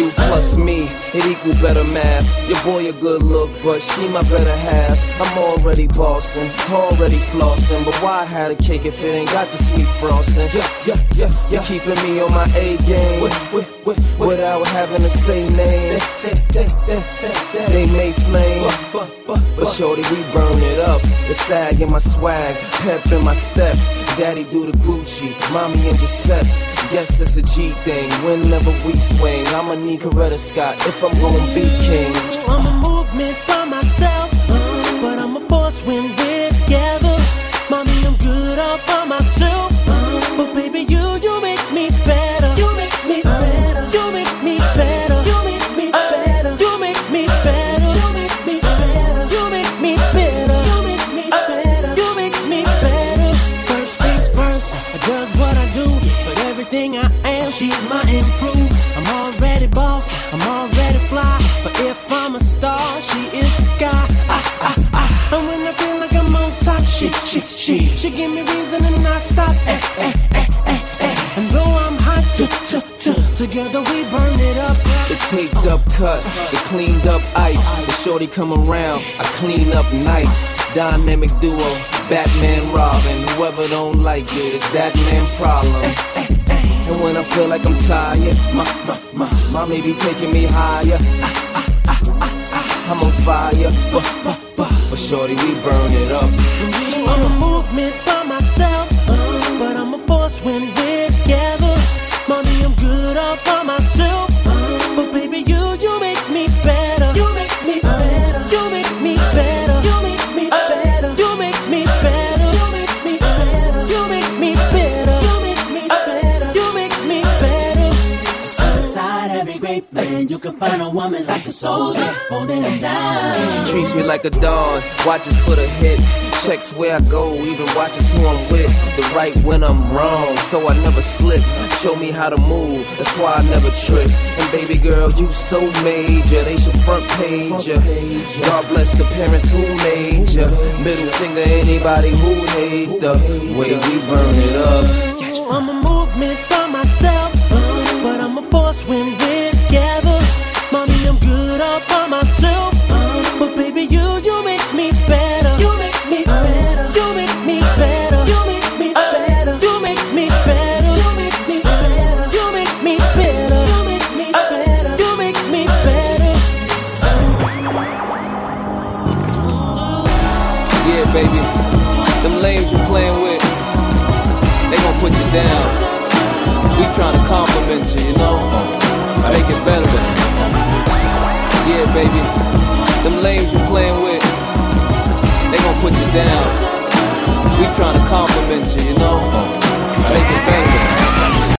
You plus me, it equal better math. Your boy a good look, but she my better half. I'm already bossing, already flossing, but why have a cake if it ain't got the sweet frosting? Yeah. You keeping me on my A game without having to say name. They may flame, but shorty, we burn it up. The sag in my swag, pep in my step. Daddy do the Gucci, mommy in Giuseppe's. Guess it's a G thing, whenever we swing. I'ma need Coretta Scott if I'm gonna be king. I'm a movement by myself, but I'm a force when we're together. Mommy, I'm good all by myself, but baby, you make me better. You make me better. You make me better. You make me better. You make me better. You make me better. You make me better. You make me better. You make me better. First things first, I does what I do, but everything I am, she's my improve. I'm already boss, I'm already fly, but if I'm a star, she is the sky. And when I feel like I'm on top, she give me reason to not stop. And though I'm hot, together we burn it up. The taped up cut, the cleaned up ice. The shorty come around, I clean up nice. Dynamic duo, Batman Robin. Whoever don't like it, it's that man's problem. And when I feel like I'm tired, my baby taking me higher. I'm on fire, but shorty, we burn it up. I'm a movement by myself, but I'm a force when we're together. Mommy, I'm good all by myself, but baby, you make me better. You make me better. You make me better. You make me better. You make me better. You make me better. You make me better. You make me better. You make me better. Inside every great man, you can find a woman like a soldier, holding him down. She treats me like a dog, watches for the hit. Checks where I go, even watches who I'm with. The right when I'm wrong, so I never slip. Show me how to move, that's why I never trip. And baby girl, you so major, they should front page ya. God bless the parents who made ya. Middle finger anybody who hate the way we burn it up. I'm a movement by myself, but I'm a force when we're together. Mommy, I'm good all by myself, but baby, you make me better. You make me better. You make me better. You make me better. You make me better. You make me better. You make me better. You make me better. You make me better. Yeah, baby, them lames you playing with, they gon' put you down. We tryna compliment you, you know, make it better. Yeah, baby, them lames you playing with, they gon' put you down. We tryna compliment you, you know.